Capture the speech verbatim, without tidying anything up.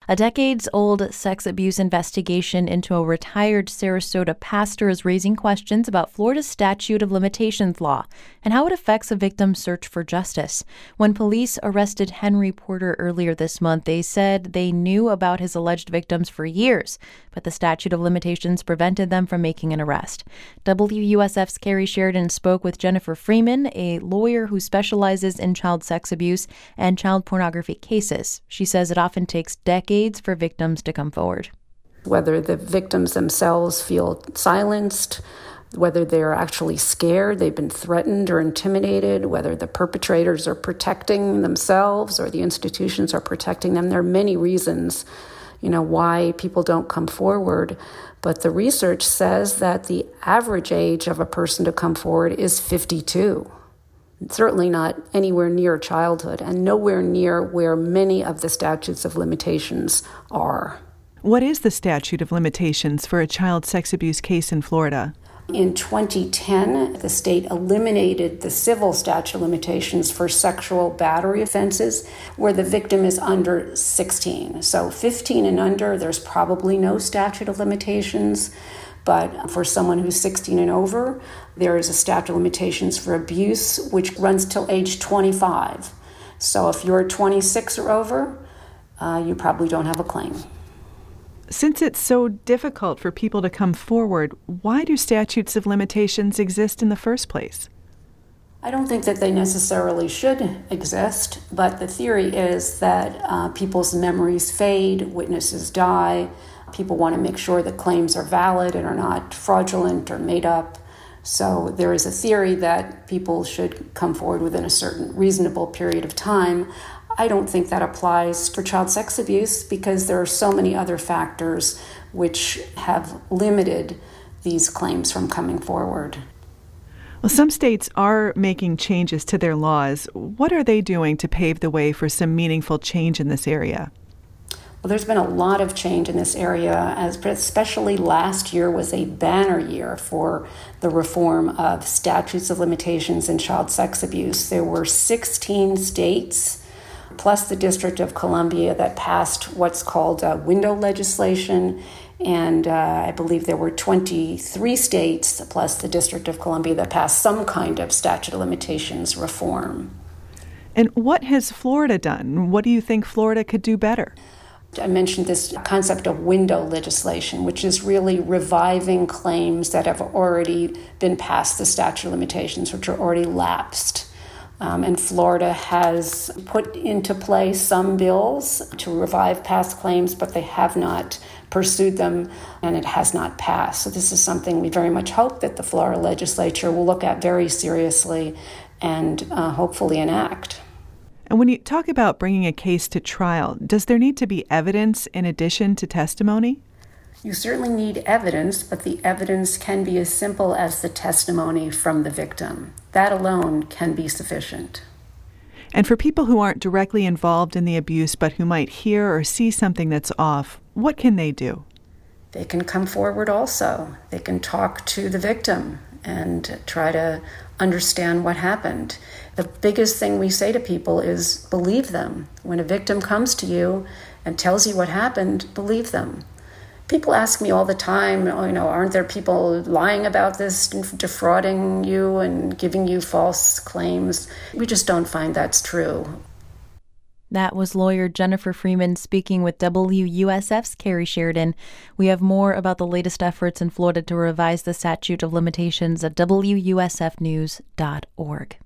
A decades-old sex abuse investigation into a retired Sarasota pastor is raising questions about Florida's statute of limitations law and how it affects a victim's search for justice. When police arrested Henry Porter earlier this month, they said they knew about his alleged victims for years, but the statute of limitations prevented them from making an arrest. W U S F's Carrie Sheridan spoke with Jennifer Freeman, a lawyer who specializes in child sex abuse and child pornography cases. She says it often takes decades for victims to come forward. Whether the victims themselves feel silenced, whether they're actually scared, they've been threatened or intimidated, whether the perpetrators are protecting themselves or the institutions are protecting them. There are many reasons, you know, why people don't come forward. But the research says that the average age of a person to come forward is fifty-two. Certainly not anywhere near childhood and nowhere near where many of the statutes of limitations are. What is the statute of limitations for a child sex abuse case in Florida? In twenty ten, the state eliminated the civil statute of limitations for sexual battery offenses where the victim is under sixteen. So fifteen and under, there's probably no statute of limitations. But for someone who's sixteen and over, there is a statute of limitations for abuse, which runs till age twenty-five. So if you're twenty-six or over, uh, you probably don't have a claim. Since it's so difficult for people to come forward, why do statutes of limitations exist in the first place? I don't think that they necessarily should exist, but the theory is that uh, people's memories fade, witnesses die. People want to make sure that claims are valid and are not fraudulent or made up. So there is a theory that people should come forward within a certain reasonable period of time. I don't think that applies for child sex abuse because there are so many other factors which have limited these claims from coming forward. Well, some states are making changes to their laws. What are they doing to pave the way for some meaningful change in this area? Well, there's been a lot of change in this area, as especially last year was a banner year for the reform of statutes of limitations in child sex abuse. There were sixteen states, plus the District of Columbia, that passed what's called uh, window legislation, and uh, I believe there were twenty-three states, plus the District of Columbia, that passed some kind of statute of limitations reform. And what has Florida done? What do you think Florida could do better? I mentioned this concept of window legislation, which is really reviving claims that have already been past the statute of limitations, which are already lapsed. Um, and Florida has put into play some bills to revive past claims, but they have not pursued them, and it has not passed. So this is something we very much hope that the Florida legislature will look at very seriously and uh, hopefully enact. And when you talk about bringing a case to trial, does there need to be evidence in addition to testimony? You certainly need evidence, but the evidence can be as simple as the testimony from the victim. That alone can be sufficient. And for people who aren't directly involved in the abuse but who might hear or see something that's off, what can they do? They can come forward also. They can talk to the victim and try to understand what happened. The biggest thing we say to people is believe them. When a victim comes to you and tells you what happened, believe them. People ask me all the time, oh, you know, aren't there people lying about this, defrauding you and giving you false claims? We just don't find that's true. That was lawyer Jennifer Freeman speaking with W U S F's Carrie Sheridan. We have more about the latest efforts in Florida to revise the statute of limitations at W U S F news dot org.